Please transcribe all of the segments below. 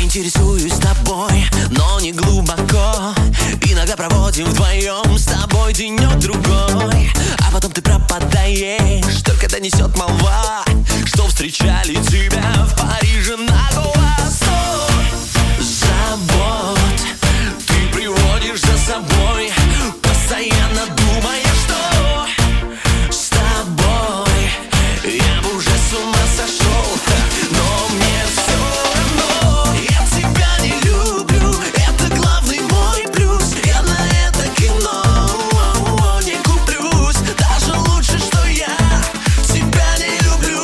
Интересуюсь тобой, но не глубоко. Иногда проводим вдвоем с тобой денек-другой, а потом ты пропадаешь, только донесет молва, что встречали тебя в Париже на глаз. Забот ты приводишь за собой, постоянно думая, что с тобой я бы уже с ума сошел. Но мне все равно, я тебя не люблю, это главный мой плюс. Я на это кино не куплюсь, даже лучше, что я тебя не люблю.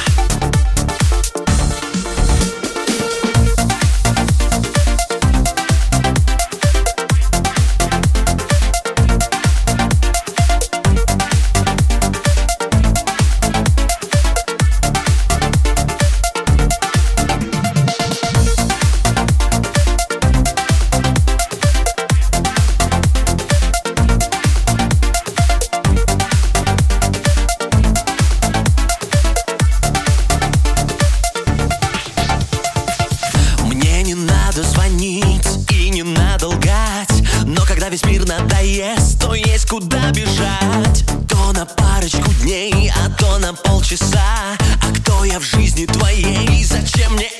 Мне не надо звонить и не надо лгать, но когда весь мир надоест, то есть куда бежать. То на парочку дней, а то на полчаса. А кто я в жизни твоей? Зачем мне